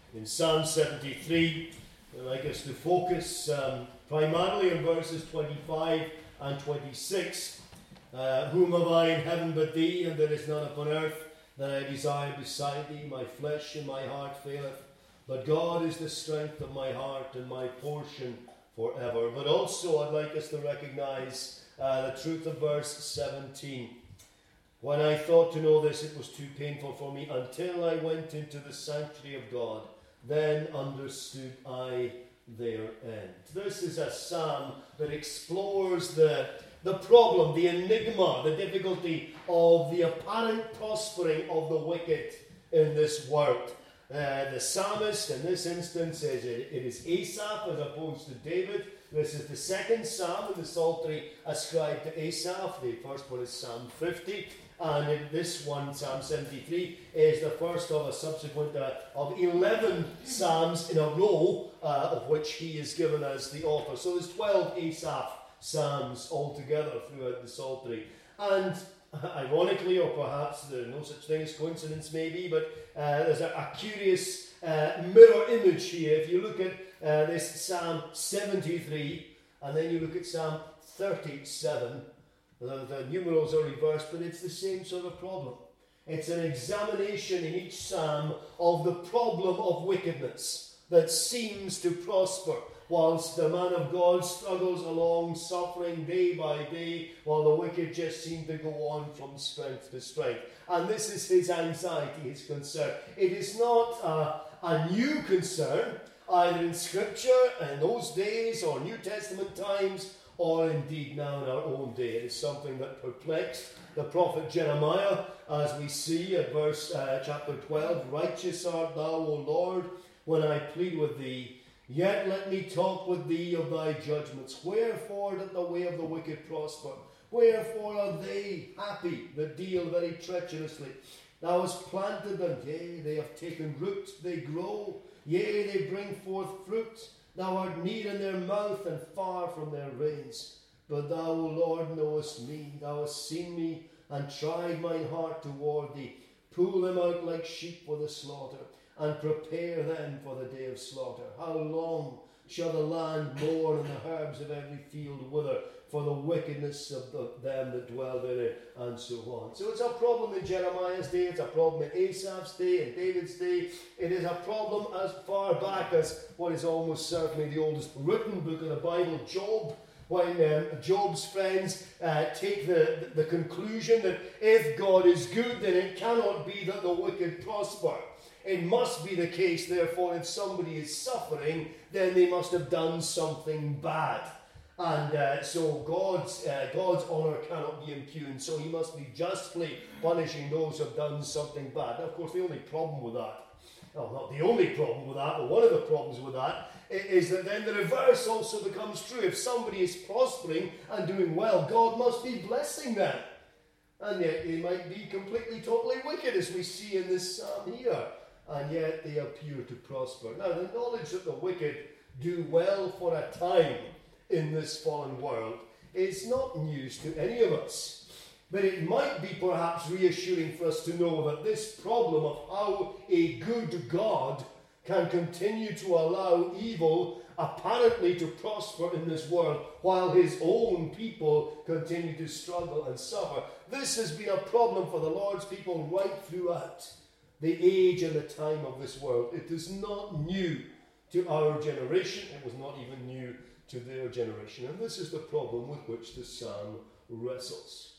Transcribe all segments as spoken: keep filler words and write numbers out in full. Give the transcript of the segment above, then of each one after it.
In Psalm seventy-three, I'd like us to focus um, primarily on verses twenty-five and twenty-six. Uh, Whom have I in heaven but thee, and there is none upon earth that I desire beside thee. My flesh and my heart faileth, but God is the strength of my heart and my portion forever. But also I'd like us to recognize uh, the truth of verse seventeen. When I thought to know this, it was too painful for me until I went into the sanctuary of God. Then understood I their end. This is a psalm that explores the, the problem, the enigma, the difficulty of the apparent prospering of the wicked in this world. Uh, the psalmist in this instance is it, it is Asaph as opposed to David. This is the second psalm in the Psaltery ascribed to Asaph. The first one is Psalm fifty. And in this one, Psalm seventy-three, is the first of a subsequent uh, of eleven psalms in a row, uh, of which he is given as the author. So there's twelve Asaph psalms altogether throughout the Psaltery. And ironically, or perhaps there's no such thing as coincidence maybe, but uh, there's a, a curious uh, mirror image here. If you look at uh, this Psalm seventy-three, and then you look at Psalm thirty-seven, The, the numerals are reversed, but it's the same sort of problem. It's an examination in each psalm of the problem of wickedness that seems to prosper, whilst the man of God struggles along, suffering day by day, while the wicked just seem to go on from strength to strength. And this is his anxiety, his concern. It is not a, a new concern, either in Scripture in those days or New Testament times, or indeed now in our own day. It is something that perplexed the prophet Jeremiah, as we see at verse uh, chapter twelve. Righteous art thou, O Lord, when I plead with thee. Yet let me talk with thee of thy judgments. Wherefore doth the way of the wicked prosper? Wherefore are they happy that deal very treacherously? Thou hast planted them, yea, they have taken root, they grow, yea, they bring forth fruit. Thou art near in their mouth and far from their reins. But thou, O Lord, knowest me. Thou hast seen me and tried mine heart toward thee. Pull them out like sheep for the slaughter, and prepare them for the day of slaughter. How long shall the land mourn and the herbs of every field wither for the wickedness of the, them that dwell therein, and so on. So it's a problem in Jeremiah's day, it's a problem in Asaph's day, in David's day. It is a problem as far back as what is almost certainly the oldest written book of the Bible, Job, when um, Job's friends uh, take the, the, the conclusion that if God is good, then it cannot be that the wicked prosper. It must be the case, therefore, if somebody is suffering, then they must have done something bad. And uh, so God's uh, God's honour cannot be impugned, so he must be justly punishing those who have done something bad. Now, of course, the only problem with that, well, not the only problem with that, but one of the problems with that is that then the reverse also becomes true. If somebody is prospering and doing well, God must be blessing them. And yet they might be completely, totally wicked, as we see in this psalm here. And yet they appear to prosper. Now, the knowledge that the wicked do well for a time in this fallen world is not news to any of us. But it might be perhaps reassuring for us to know that this problem of how a good God can continue to allow evil apparently to prosper in this world while his own people continue to struggle and suffer. This has been a problem for the Lord's people right throughout the age and the time of this world. It is not new to our generation. It was not even new to their generation. And this is the problem with which the psalm wrestles.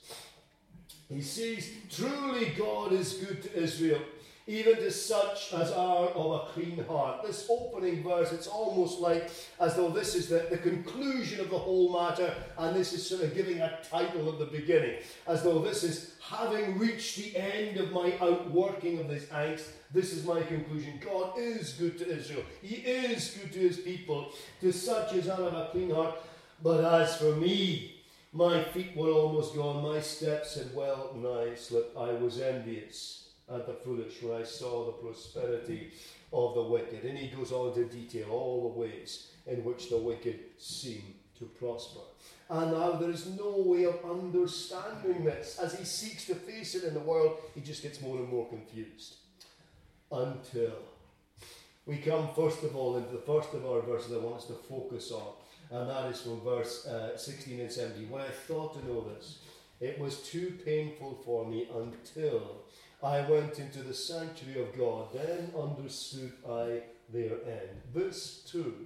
He says, truly God is good to Israel, even to such as are of a clean heart. This opening verse, it's almost like as though this is the, the conclusion of the whole matter, and this is sort of giving a title at the beginning, as though this is having reached the end of my outworking of this angst. This is my conclusion. God is good to Israel. He is good to his people, to such as are of a clean heart. But as for me, my feet were almost gone, my steps had well nigh slipped. I was envious at the foolish when I saw the prosperity of the wicked. And he goes on to detail all the ways in which the wicked seem to prosper. And now there is no way of understanding this. As he seeks to face it in the world, he just gets more and more confused. Until we come first of all into the first of our verses I want us to focus on, and that is from verse uh, sixteen and seventeen. When I thought to know this, it was too painful for me until I went into the sanctuary of God, then understood I their end. This too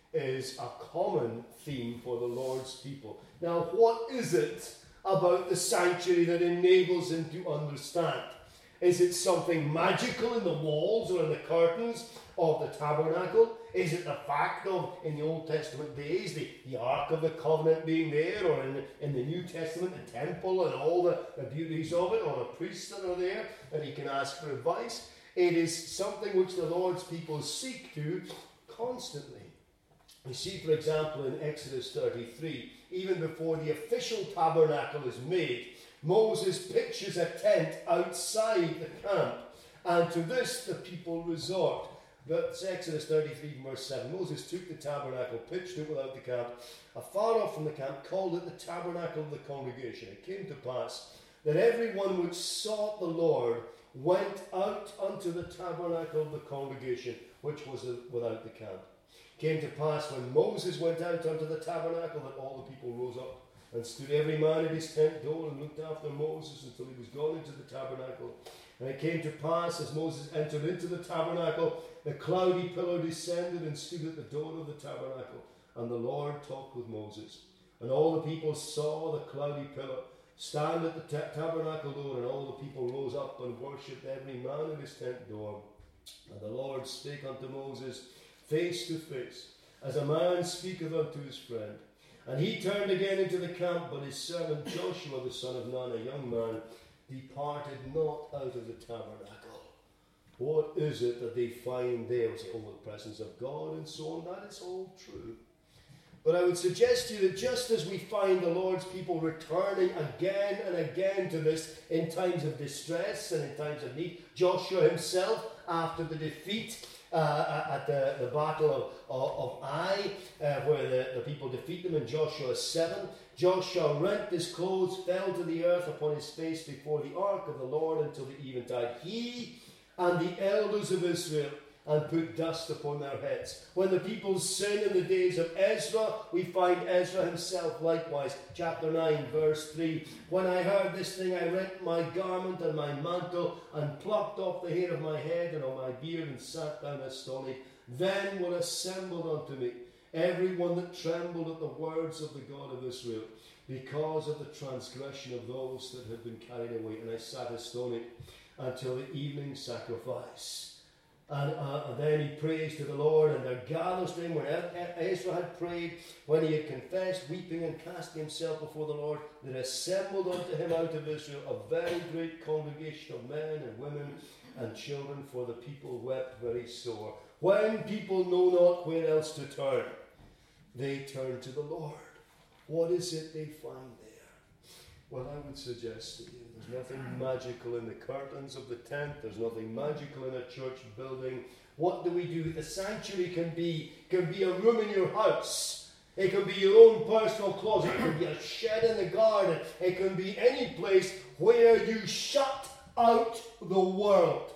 is a common theme for the Lord's people. Now, what is it about the sanctuary that enables him to understand? Is it something magical in the walls or in the curtains of the tabernacle? Is it the fact of, in the Old Testament days, the, the Ark of the Covenant being there, or in the, in the New Testament, the temple and all the, the beauties of it, or the priests that are there that he can ask for advice? It is something which the Lord's people seek to constantly. We see, for example, in Exodus thirty-three, even before the official tabernacle is made, Moses pictures a tent outside the camp, and to this the people resort. That's Exodus thirty-three, verse seven. Moses took the tabernacle, pitched it without the camp, afar off from the camp, called it the tabernacle of the congregation. It came to pass that everyone which sought the Lord went out unto the tabernacle of the congregation, which was without the camp. It came to pass when Moses went out unto the tabernacle that all the people rose up and stood every man at his tent door and looked after Moses until he was gone into the tabernacle. And it came to pass, as Moses entered into the tabernacle, the cloudy pillar descended and stood at the door of the tabernacle. And the Lord talked with Moses. And all the people saw the cloudy pillar stand at the ta- tabernacle door, and all the people rose up and worshipped every man at his tent door. And the Lord spake unto Moses face to face, as a man speaketh unto his friend. And he turned again into the camp, but his servant Joshua the son of Nun, a young man, departed not out of the tabernacle. What is it that they find there? We say, oh, the presence of God and so on. That is all true. But I would suggest to you that just as we find the Lord's people returning again and again to this in times of distress and in times of need, Joshua himself, after the defeat uh, at the, the battle of, of, of Ai, uh, where the, the people defeat them in Joshua seven, Joshua rent his clothes, fell to the earth upon his face before the ark of the Lord until the eventide. He and the elders of Israel, and put dust upon their heads. When the people sin in the days of Ezra, we find Ezra himself likewise. Chapter nine, verse three. When I heard this thing, I rent my garment and my mantle, and plucked off the hair of my head and on my beard, and sat down astonished. Then were assembled unto me every one that trembled at the words of the God of Israel, because of the transgression of those that had been carried away. And I sat astonished until the evening sacrifice. And, uh, and then he prays to the Lord, and there gathers to him when Ezra had prayed, when he had confessed, weeping and casting himself before the Lord, there assembled unto him out of Israel a very great congregation of men and women and children, for the people wept very sore. When people know not where else to turn, they turn to the Lord. What is it they find there? Well, I would suggest to you, there's nothing magical in the curtains of the tent. There's nothing magical in a church building. What do we do? The sanctuary can be, can be a room in your house. It can be your own personal closet. It can be a shed in the garden. It can be any place where you shut out the world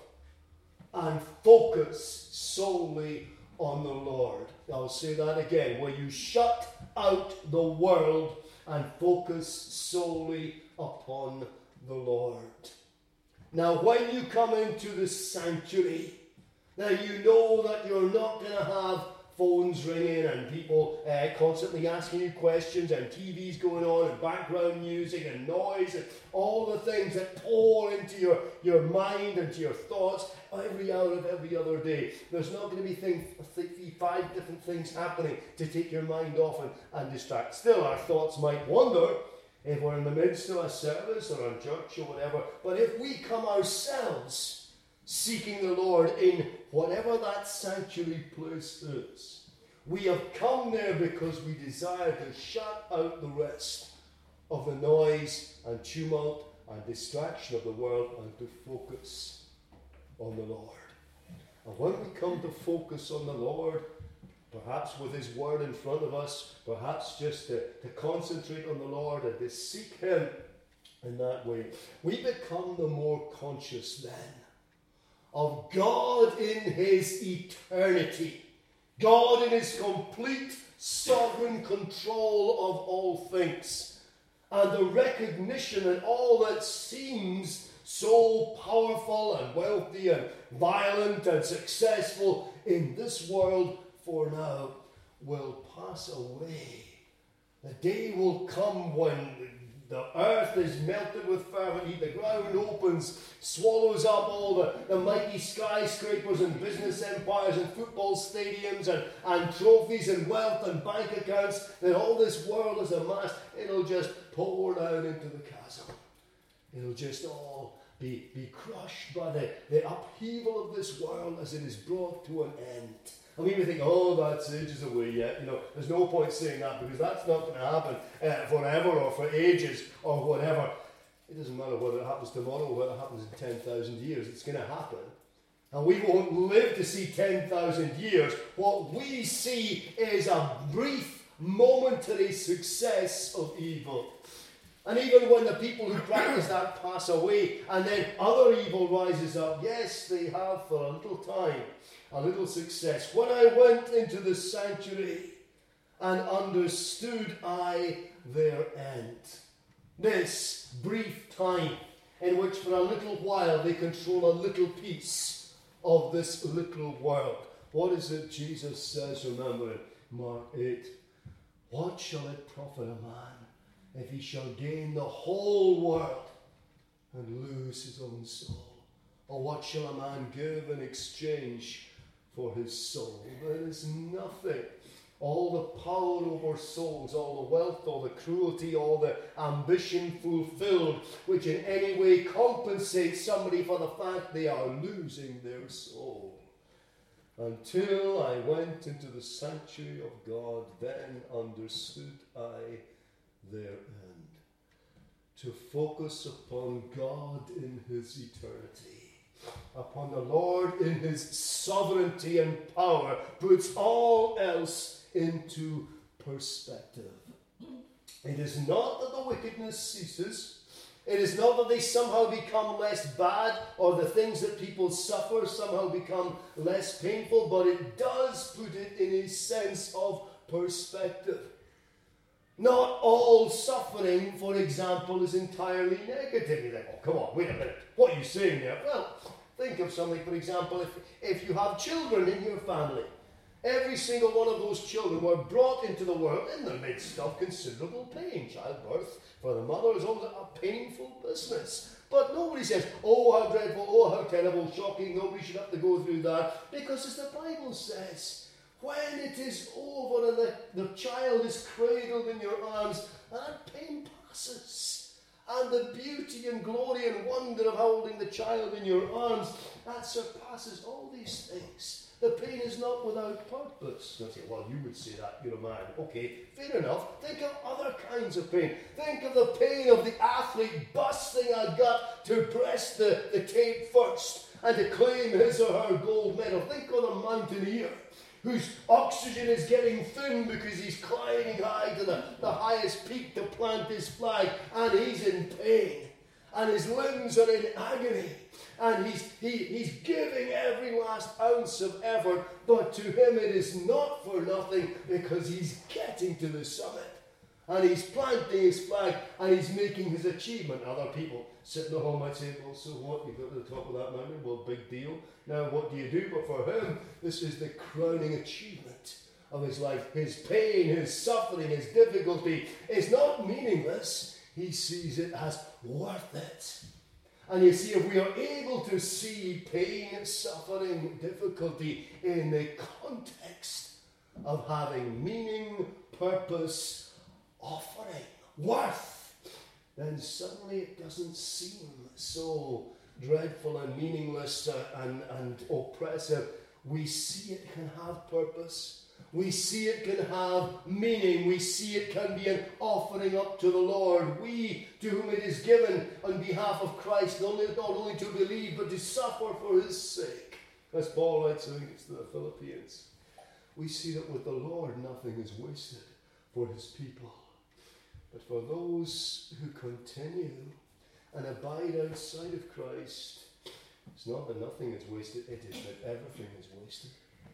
and focus solely on the Lord. I'll say that again. Where you shut out the world and focus solely upon the Lord. Now, when you come into the sanctuary, now you know that you're not going to have phones ringing and people uh, constantly asking you questions and T Vs going on and background music and noise and all the things that pour into your, your mind and to your thoughts every hour of every other day. There's not going to be thing, th- five different things happening to take your mind off and, and distract. Still, our thoughts might wander if we're in the midst of a service or a church or whatever. But if we come ourselves seeking the Lord in whatever that sanctuary place is, we have come there because we desire to shut out the rest of the noise and tumult and distraction of the world and to focus on the Lord. And when we come to focus on the Lord, perhaps with his word in front of us, perhaps just to, to concentrate on the Lord and to seek him in that way, we become the more conscious then of God in his eternity, God in his complete sovereign control of all things, and the recognition that all that seems so powerful and wealthy and violent and successful in this world for now will pass away. The day will come when the earth is melted with fervent heat, the ground opens, swallows up all the, the mighty skyscrapers and business empires and football stadiums and, and trophies and wealth and bank accounts that all this world has amassed. It'll just pour down into the chasm. It'll just all be, be crushed by the, the upheaval of this world as it is brought to an end. And we may think, oh, that's ages away yet. You know, there's no point saying that because that's not going to happen uh, forever or for ages or whatever. It doesn't matter whether it happens tomorrow or whether it happens in ten thousand years. It's going to happen. And we won't live to see ten thousand years. What we see is a brief, momentary success of evil. And even when the people who practice that pass away and then other evil rises up, yes, they have for a little time. A little success. When I went into the sanctuary and understood I their end. This brief time in which for a little while they control a little piece of this little world. What is it Jesus says, remember in Mark eight? What shall it profit a man if he shall gain the whole world and lose his own soul? Or what shall a man give in exchange for his soul? There is nothing. All the power over souls, all the wealth, all the cruelty, all the ambition fulfilled, which in any way compensates somebody for the fact they are losing their soul. Until I went into the sanctuary of God, then understood I their end. To focus upon God in his eternity, upon the Lord in his sovereignty and power, puts all else into perspective. It is not that the wickedness ceases. It is not that they somehow become less bad or the things that people suffer somehow become less painful, but it does put it in a sense of perspective. Not all suffering, for example, is entirely negative. You think, oh, come on, wait a minute. What are you saying there? Well, think of something, for example, if, if you have children in your family. Every single one of those children were brought into the world in the midst of considerable pain. Childbirth for the mother is always a painful business. But nobody says, oh, how dreadful, oh, how terrible, shocking, nobody should have to go through that. Because as the Bible says, when it is over and the, the child is cradled in your arms, that pain passes. And the beauty and glory and wonder of holding the child in your arms, that surpasses all these things. The pain is not without purpose. I say, well, you would say that, you're a man. Okay, fair enough. Think of other kinds of pain. Think of the pain of the athlete busting a gut to press the, the tape first and to claim his or her gold medal. Think of the mountaineer whose oxygen is getting thin because he's climbing high to the, the highest peak to plant his flag, and he's in pain, and his limbs are in agony, and he's, he, he's giving every last ounce of effort, but to him it is not for nothing because he's getting to the summit. And he's planting his flag and he's making his achievement. Other people sitting at home might say, well, so what? You got to the top of that mountain? Well, big deal. Now, what do you do? But for him, this is the crowning achievement of his life. His pain, his suffering, his difficulty is not meaningless. He sees it as worth it. And you see, if we are able to see pain, suffering, difficulty in the context of having meaning, purpose, offering, worth, then suddenly it doesn't seem so dreadful and meaningless uh, and, and oppressive. We see it can have purpose. We see it can have meaning. We see it can be an offering up to the Lord. We, to whom it is given on behalf of Christ, not only, not only to believe, but to suffer for his sake. As Paul writes, I think it's to the Philippians. We see that with the Lord nothing is wasted for his people. But for those who continue and abide outside of Christ, It's not that nothing is wasted, it is that everything is wasted.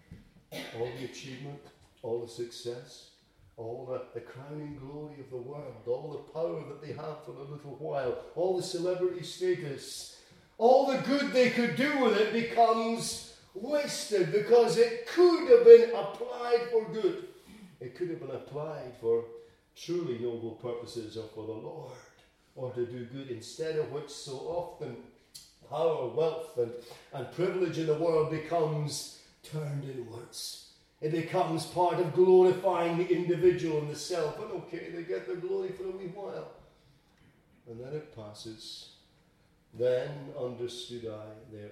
All the achievement, all the success, all the, the crowning glory of the world, all the power that they have for a little while, all the celebrity status, all the good they could do with it becomes wasted because it could have been applied for good. It could have been applied for truly noble purposes or for the Lord, or to do good, instead of which so often power, wealth, and, and privilege in the world becomes turned inwards. It becomes part of glorifying the individual and the self. And okay, they get their glory for a wee while. And then it passes. Then understood I their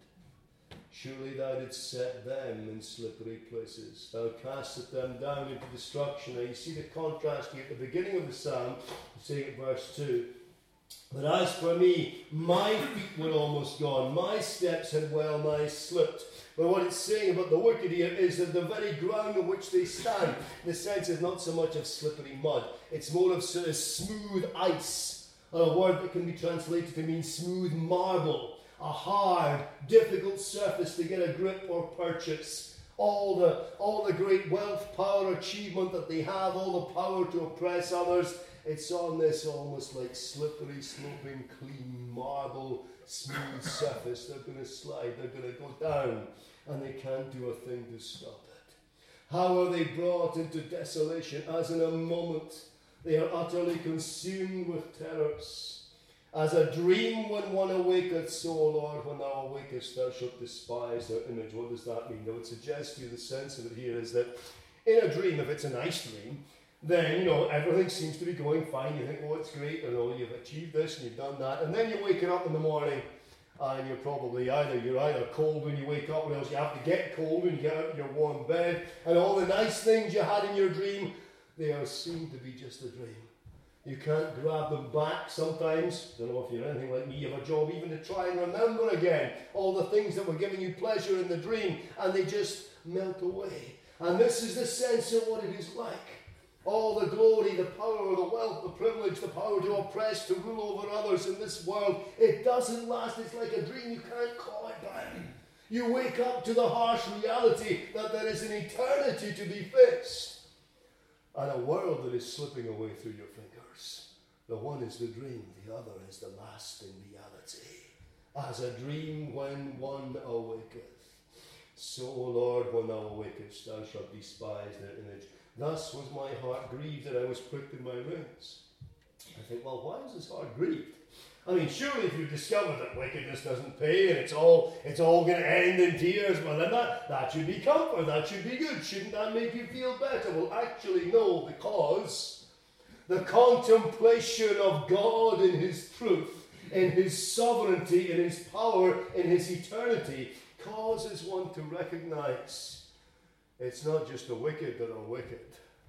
end. Surely thou didst set them in slippery places. Thou castest them down into destruction. Now you see the contrast here at the beginning of the psalm, saying at verse two. But as for me, my feet were almost gone. My steps had well nigh slipped. But what it's saying about the wicked here is that the very ground on which they stand, in the sense is not so much of slippery mud. It's more of sort of smooth ice, or a word that can be translated to mean smooth marble. A hard, difficult surface to get a grip or purchase. All the, all the great wealth, power, achievement that they have, all the power to oppress others, it's on this almost like slippery, sloping, clean marble, smooth surface. They're going to slide, they're going to go down, and they can't do a thing to stop it. How are they brought into desolation, as in a moment they are utterly consumed with terrors? As a dream when one awaketh, so, O Lord, when thou awakest, thou shalt despise their image. What does that mean? I would suggest to you the sense of it here is that in a dream, if it's a nice dream, then, you know, everything seems to be going fine. You think, oh, it's great, you know, you've achieved this and you've done that. And then you're waking up in the morning and you're probably either, you're either cold when you wake up, or else you have to get cold when you get out of your warm bed. And all the nice things you had in your dream, they are seen to be just a dream. You can't grab them back sometimes. I don't know if you're anything like me, you have a job even to try and remember again all the things that were giving you pleasure in the dream, and they just melt away. And this is the sense of what it is like. All the glory, the power, the wealth, the privilege, the power to oppress, to rule over others in this world, it doesn't last. It's like a dream. You can't call it back. You wake up to the harsh reality that there is an eternity to be faced, and a world that is slipping away through your fingers. The one is the dream, the other is the lasting reality. As a dream when one awaketh, so, O Lord, when thou awakest, thou shalt despise their image. Thus was my heart grieved that I was pricked in my reins. I think, well, why is this heart grieved? I mean, surely if you discover that wickedness doesn't pay and it's all it's all going to end in tears, well, then that, that should be comfort, that should be good. Shouldn't that make you feel better? Well, actually, no, because the contemplation of God in His truth, in His sovereignty, in His power, in His eternity, causes one to recognize it's not just the wicked that are wicked.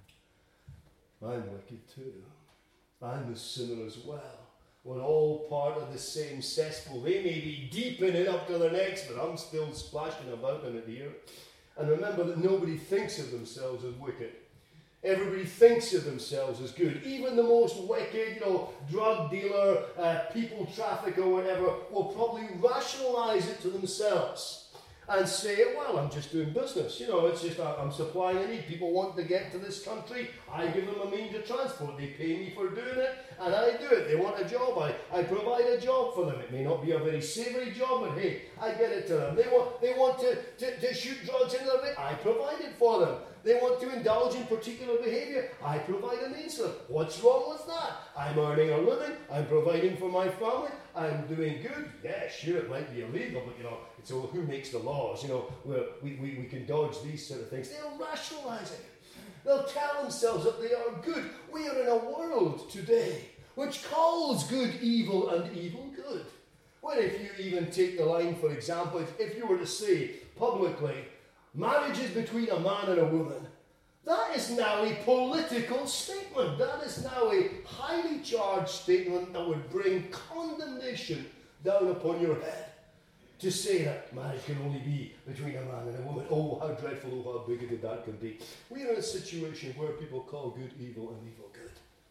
I'm wicked too. I'm a sinner as well. We're all part of the same cesspool. They may be deep in it up to their necks, but I'm still splashing about in it here. And remember that nobody thinks of themselves as wicked. Everybody thinks of themselves as good. Even the most wicked, you know, drug dealer, uh, people trafficker, whatever, will probably rationalize it to themselves and say, well, I'm just doing business. You know, it's just I'm supplying a need. People want to get to this country. I give them a means of transport. They pay me for doing it, and I do it. They want a job. I, I provide a job for them. It may not be a very savoury job, but hey, I get it to them. They want they want to, to, to shoot drugs into their veins. I provide it for them. They want to indulge in particular behaviour. I provide a means for them. What's wrong with that? I'm earning a living. I'm providing for my family. I'm doing good. Yeah, sure, it might be illegal, but you know, it's all who makes the laws. You know, we're, we, we, we can dodge these sort of things. They'll rationalise it. They'll tell themselves that they are good. We are in a world today which calls good evil and evil good. Well, if you even take the line, for example, if, if you were to say publicly, marriage is between a man and a woman, that is now a political statement. That is now a highly charged statement that would bring condemnation down upon your head. To say that marriage can only be between a man and a woman. Oh, how dreadful, oh, how bigoted that can be. We are in a situation where people call good evil and evil good.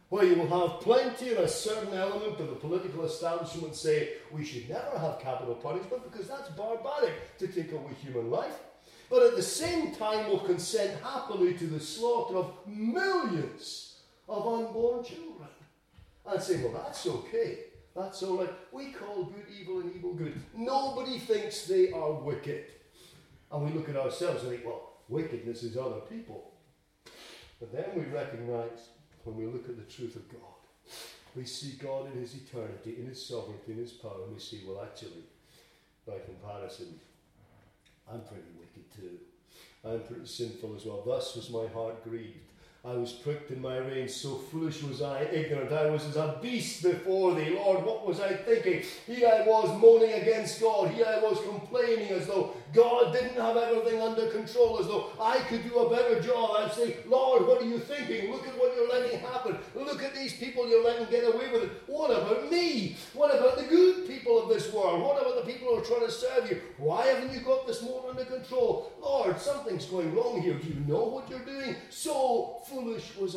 where you will have plenty of a certain element of the political establishment say we should never have capital punishment because that's barbaric to take away human life. But at the same time will consent happily to the slaughter of millions of unborn children. And say, well, that's okay. That's all right. We call good evil and evil good. Nobody thinks they are wicked. And we look at ourselves and think, well, wickedness is other people. But then we recognize, when we look at the truth of God, we see God in his eternity, in his sovereignty, in his power, and we see, well, actually, by comparison, I'm pretty wicked too. I'm pretty sinful as well. Thus was my heart grieved. I was pricked in my reins, so foolish was I, ignorant. I was as a beast before thee. Lord, what was I thinking? Here I was moaning against God. Here I was complaining as though God didn't have everything under control, as though I could do a better job. I'd say, Lord, what are you thinking? Look at what you're letting happen. Look at these people you're letting get away with it. What about me? What about the good people of this world? What about the people who are trying to serve you? Why haven't you got this more under control? Lord, something's going wrong here. Do you know what you're doing? So foolish was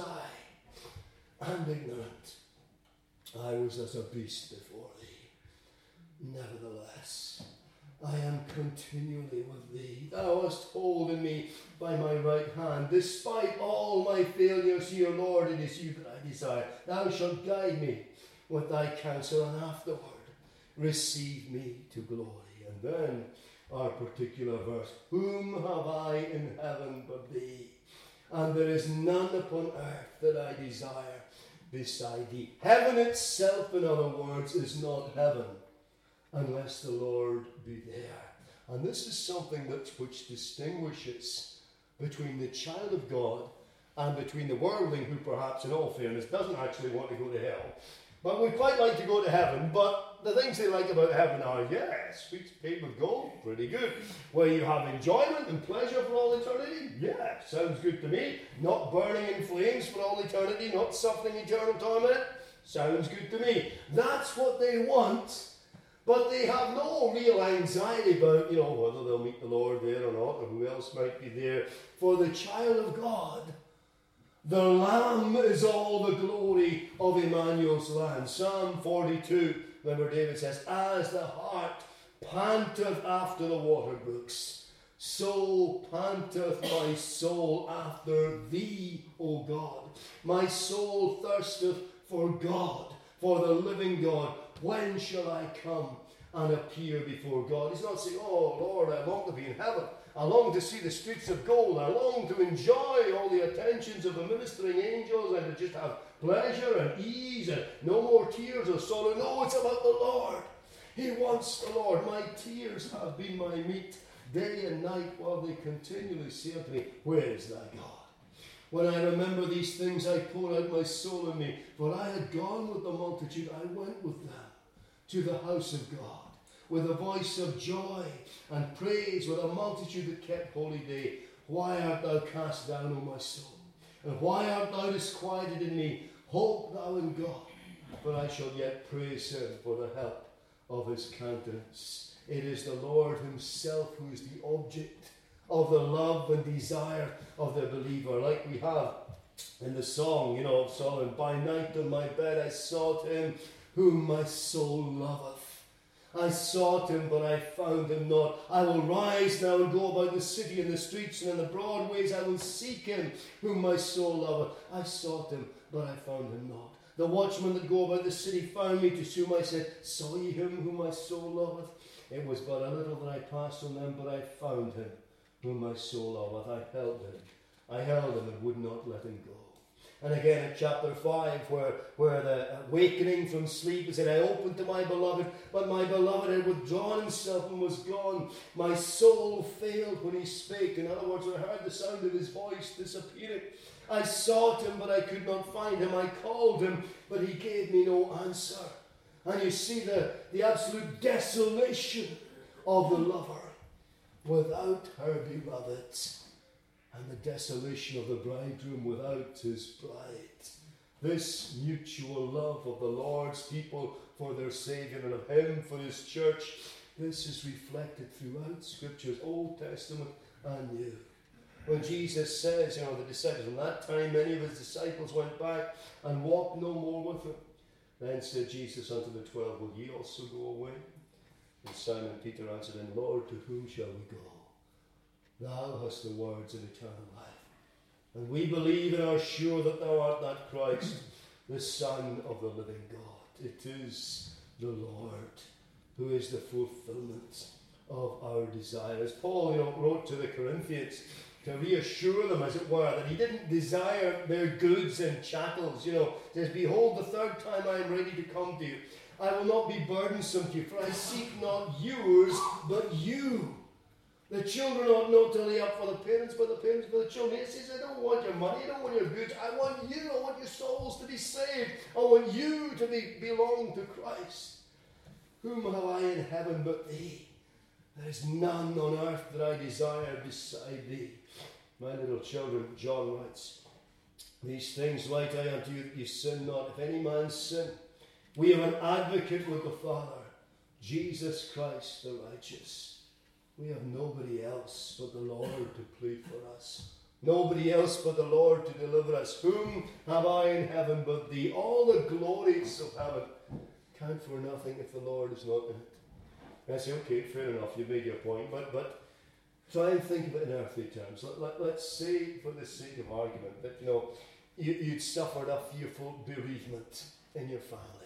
I, and ignorant. I was as a beast before thee. Nevertheless, I am continually with thee. Thou hast holden me by my right hand. Despite all my failures here, Lord, it is you that I desire. Thou shalt guide me with thy counsel, and afterward receive me to glory. And then our particular verse, whom have I in heaven but thee? And there is none upon earth that I desire beside thee. Heaven itself, in other words, is not heaven unless the Lord be there. And this is something that which distinguishes between the child of God and between the worldling who perhaps, in all fairness, doesn't actually want to go to hell. But would quite like to go to heaven, but the things they like about heaven are, yes, streets paved with gold, pretty good. Where you have enjoyment and pleasure for all eternity, yeah, sounds good to me. Not burning in flames for all eternity, not suffering eternal torment, sounds good to me. That's what they want, but they have no real anxiety about, you know, whether they'll meet the Lord there or not, or who else might be there. For the child of God, the Lamb is all the glory of Emmanuel's land. Psalm forty-two, remember David says, as the hart panteth after the water brooks, so panteth my soul after thee, O God. My soul thirsteth for God, for the living God. When shall I come and appear before God? He's not saying, oh Lord, I long to be in heaven. I long to see the streets of gold. I long to enjoy all the attentions of the ministering angels and to just have pleasure and ease and no more tears or sorrow. No, it's about the Lord. He wants the Lord. My tears have been my meat day and night while they continually say unto me, where is thy God? When I remember these things, I pour out my soul in me. For I had gone with the multitude. I went with them to the house of God, with a voice of joy and praise, with a multitude that kept holy day. Why art thou cast down, O my soul? And why art thou disquieted in me? Hope thou in God, for I shall yet praise him for the help of his countenance. It is the Lord himself who is the object of the love and desire of the believer. Like we have in the song, you know, of Solomon, by night on my bed I sought him whom my soul loveth. I sought him, but I found him not. I will rise now and go about the city and the streets and in the broad ways. I will seek him whom my soul loveth. I sought him, but I found him not. The watchmen that go about the city found me, to whom I said, saw ye him whom my soul loveth? It was but a little that I passed on them, but I found him whom my soul loveth. I held him. I held him and would not let him go. And again in chapter five, where, where the awakening from sleep is said, I opened to my beloved, but my beloved had withdrawn himself and was gone. My soul failed when he spake. In other words, I heard the sound of his voice disappearing. I sought him, but I could not find him. I called him, but he gave me no answer. And you see the, the absolute desolation of the lover without her beloved, and the desolation of the bridegroom without his bride. This mutual love of the Lord's people for their Saviour and of him for his church, this is reflected throughout Scriptures, Old Testament and New. When Jesus says, you know, the disciples, in that time many of his disciples went back and walked no more with him. Then said Jesus unto the twelve, will ye also go away? And Simon Peter answered him, Lord, to whom shall we go? Thou hast the words of eternal life. And we believe and are sure that thou art that Christ, the Son of the living God. It is the Lord who is the fulfillment of our desires. Paul, you know, wrote to the Corinthians to reassure them, as it were, that he didn't desire their goods and chattels. You know, he says, behold, the third time I am ready to come to you. I will not be burdensome to you, for I seek not yours, but you. The children ought not to lay up for the parents, but the parents for the children. He says, I don't want your money, I don't want your goods. I want you, I want your souls to be saved. I want you to be, belong to Christ. Whom have I in heaven but thee? There is none on earth that I desire beside thee. My little children, John writes, these things write I unto you that you sin not. If any man sin, we have an advocate with the Father, Jesus Christ the righteous. We have nobody else but the Lord to plead for us. Nobody else but the Lord to deliver us. Whom have I in heaven but thee? All the glories of heaven count for nothing if the Lord is not in it. I say, okay, fair enough, you made your point, but but try and think of it in earthly terms. Let, let, let's say, for the sake of argument, that you know you, you'd suffered a fearful bereavement in your family,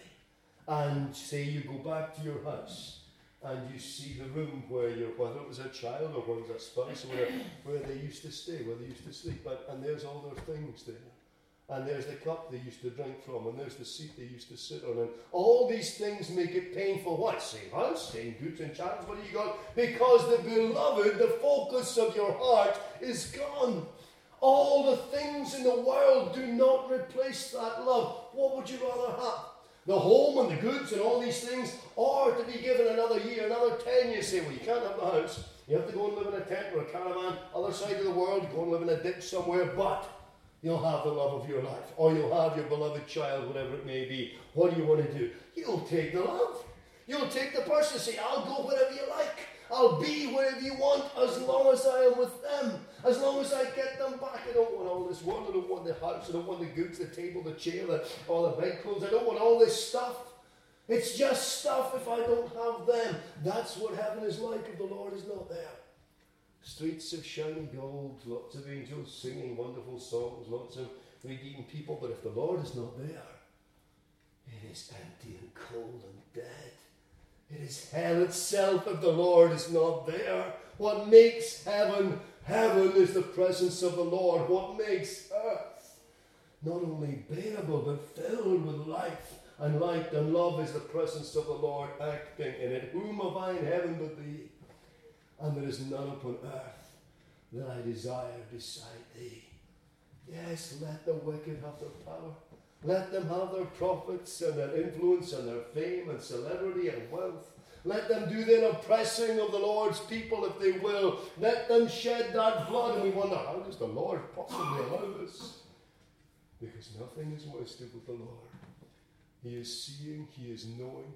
and say you go back to your house and you see the room where you're, whether it was a child or whether it was a spouse, or where, where they used to stay, where they used to sleep, and, and there's all their things there. And there's the cup they used to drink from, and there's the seat they used to sit on. And all these things make it painful. What? Same house, same goods and chattels. What do you got? Because the beloved, the focus of your heart, is gone. All the things in the world do not replace that love. What would you rather have? The home and the goods and all these things, or to be given another year, another ten years? Say, well, you can't have the house. You have to go and live in a tent or a caravan, other side of the world, go and live in a ditch somewhere, but you'll have the love of your life, or you'll have your beloved child, whatever it may be. What do you want to do? You'll take the love. You'll take the person, say, I'll go wherever you like. I'll be wherever you want, as long as I am with them. As long as I get them back. I don't want all this world. I don't want the house. I don't want the goods, the table, the chair, the, all the bedclothes. I don't want all this stuff. It's just stuff if I don't have them. That's what heaven is like if the Lord is not there. Streets of shining gold, lots of angels singing wonderful songs, lots of redeemed people. But if the Lord is not there, it is empty and cold and dead. It is hell itself if the Lord is not there. What makes heaven heaven is the presence of the Lord. What makes earth not only bearable but filled with life and light and love is the presence of the Lord acting in it. Whom have I in heaven but thee? And there is none upon earth that I desire beside thee. Yes, let the wicked have their power. Let them have their profits and their influence and their fame and celebrity and wealth. Let them do the oppressing of the Lord's people if they will. Let them shed that blood. And we wonder, how does the Lord possibly allow this? Because nothing is wasted with the Lord. He is seeing, He is knowing.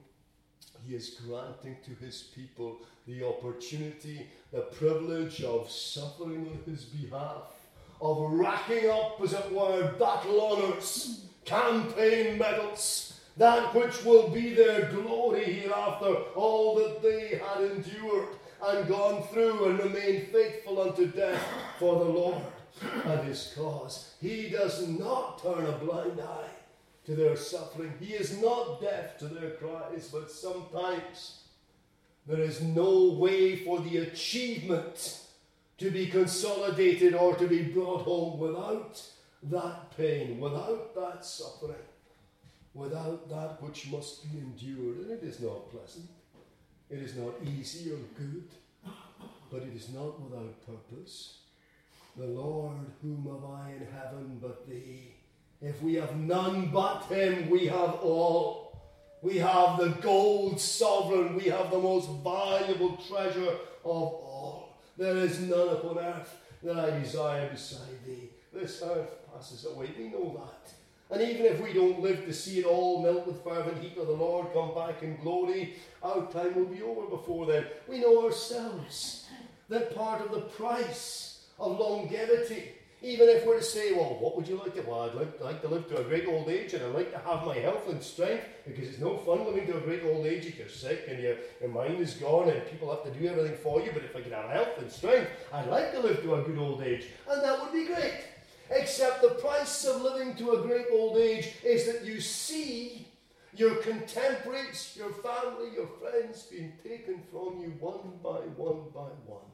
He is granting to His people the opportunity, the privilege of suffering on His behalf, of racking up, as it were, battle honours, campaign medals, that which will be their glory hereafter, all that they had endured and gone through and remained faithful unto death for the Lord and His cause. He does not turn a blind eye to their suffering. He is not deaf to their cries, but sometimes there is no way for the achievement to be consolidated or to be brought home without that pain, without that suffering, without that which must be endured. And it is not pleasant. It is not easy or good, but it is not without purpose. The Lord, whom have I in heaven but thee? If we have none but Him, we have all. We have the gold sovereign. We have the most valuable treasure of all. There is none upon earth that I desire beside thee. This earth passes away. We know that. And even if we don't live to see it all melt with fervent heat or the Lord come back in glory, our time will be over before then. We know ourselves that part of the price of longevity. Even if we're to say, well, what would you like to? Well, I'd like, like to live to a great old age, and I'd like to have my health and strength, because it's no fun living to a great old age if you're sick and your, your mind is gone and people have to do everything for you. But if I could have health and strength, I'd like to live to a good old age, and that would be great. Except the price of living to a great old age is that you see your contemporaries, your family, your friends being taken from you one by one by one.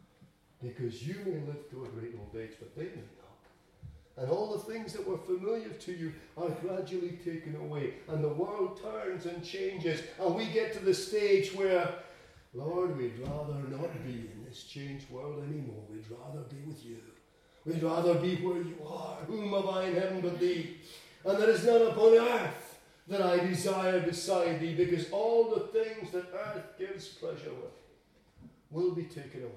Because you may live to a great old age, but they may not. And all the things that were familiar to you are gradually taken away. And the world turns and changes. And we get to the stage where, Lord, we'd rather not be in this changed world anymore. We'd rather be with you. We'd rather be where you are. Whom have I in heaven but thee? And there is none upon earth that I desire beside thee, because all the things that earth gives pleasure with will be taken away.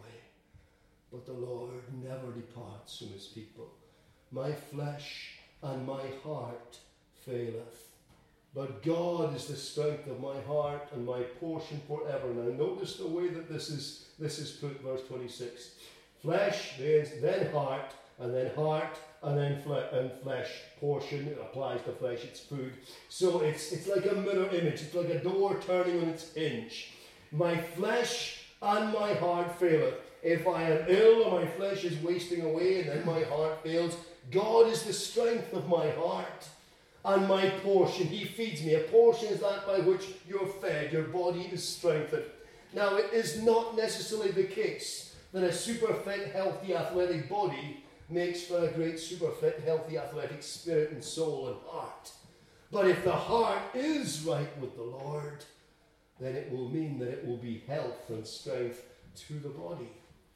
But the Lord never departs from his people. My flesh and my heart faileth, but God is the strength of my heart and my portion forever. Now notice the way that this is this is put, verse twenty-six. Flesh, then heart, and then heart, and then fle- and flesh. Portion, it applies to flesh, it's food. So it's it's like a mirror image. It's like a door turning on its hinge. My flesh and my heart faileth. If I am ill or my flesh is wasting away and then my heart fails, God is the strength of my heart and my portion. He feeds me. A portion is that by which you're fed. Your body is strengthened. Now, it is not necessarily the case that a super fit, healthy, athletic body makes for a great super fit, healthy, athletic spirit and soul and heart. But if the heart is right with the Lord, then it will mean that it will be health and strength to the body.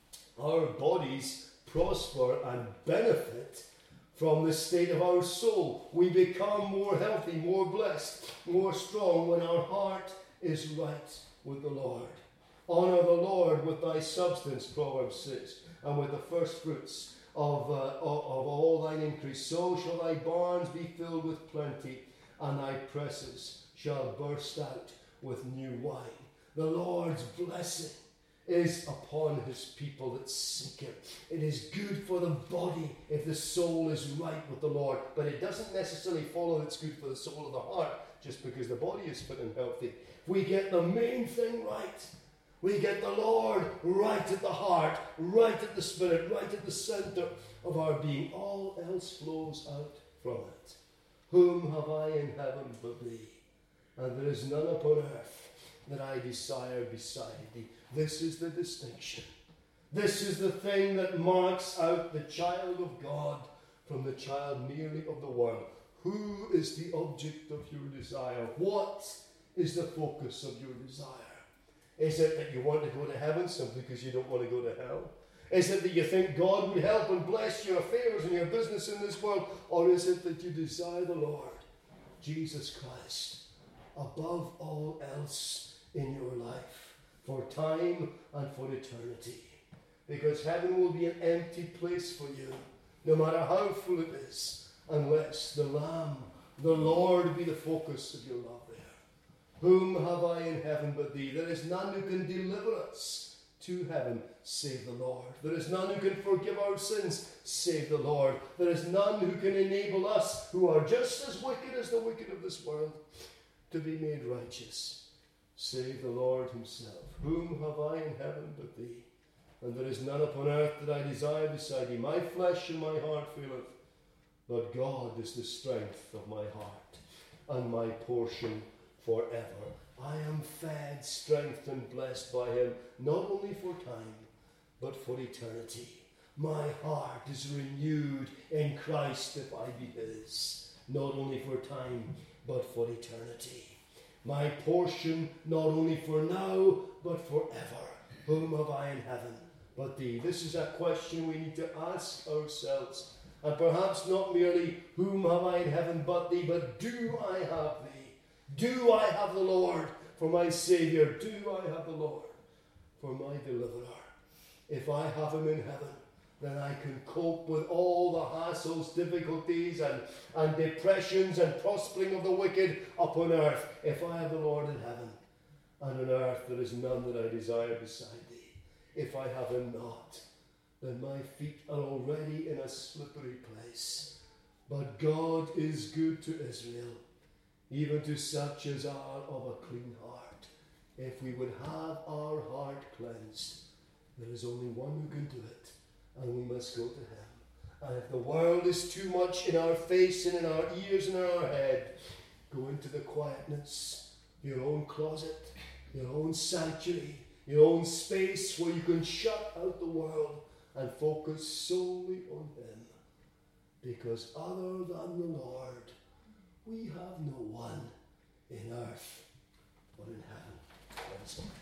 Our bodies prosper and benefit from the state of our soul. We become more healthy, more blessed, more strong when our heart is right with the Lord. Honour the Lord with thy substance, Proverbs six, and with the first fruits of, uh, of, of all thine increase. So shall thy barns be filled with plenty, and thy presses shall burst out with new wine. The Lord's blessing is upon his people that seek him. It is good for the body if the soul is right with the Lord, but it doesn't necessarily follow that it's good for the soul of the heart just because the body is fit and healthy. We get the main thing right. We get the Lord right at the heart, right at the spirit, right at the center of our being. All else flows out from it. Whom have I in heaven but thee? And there is none upon earth that I desire beside thee. This is the distinction. This is the thing that marks out the child of God from the child merely of the world. Who is the object of your desire? What is the focus of your desire? Is it that you want to go to heaven simply because you don't want to go to hell? Is it that you think God would help and bless your affairs and your business in this world? Or is it that you desire the Lord, Jesus Christ, above all else in your life, for time and for eternity? Because heaven will be an empty place for you, no matter how full it is, unless the Lamb, the Lord, be the focus of your love there. Whom have I in heaven but thee? There is none who can deliver us to heaven save the Lord. There is none who can forgive our sins save the Lord. There is none who can enable us, who are just as wicked as the wicked of this world, to be made righteous save the Lord himself. Whom have I in heaven but thee? And there is none upon earth that I desire beside thee. My flesh and my heart faileth, but God is the strength of my heart and my portion forever. I am fed, strengthened, and blessed by him, not only for time, but for eternity. My heart is renewed in Christ if I be his, not only for time, but for eternity. My portion, not only for now, but forever. Whom have I in heaven but thee? This is a question we need to ask ourselves. And perhaps not merely, whom have I in heaven but thee, but do I have thee? Do I have the Lord for my Saviour? Do I have the Lord for my deliverer? If I have him in heaven, then I can cope with all the hassles, difficulties, and, and depressions and prospering of the wicked upon earth. If I have the Lord in heaven, and on earth there is none that I desire beside thee. If I have him not, then my feet are already in a slippery place. But God is good to Israel, even to such as are of a clean heart. If we would have our heart cleansed, there is only one who can do it, and we must go to him. And if the world is too much in our face and in our ears and in our head, go into the quietness, your own closet, your own sanctuary, your own space where you can shut out the world and focus solely on him. Because other than the Lord, we have no one in earth or in heaven. Let us pray.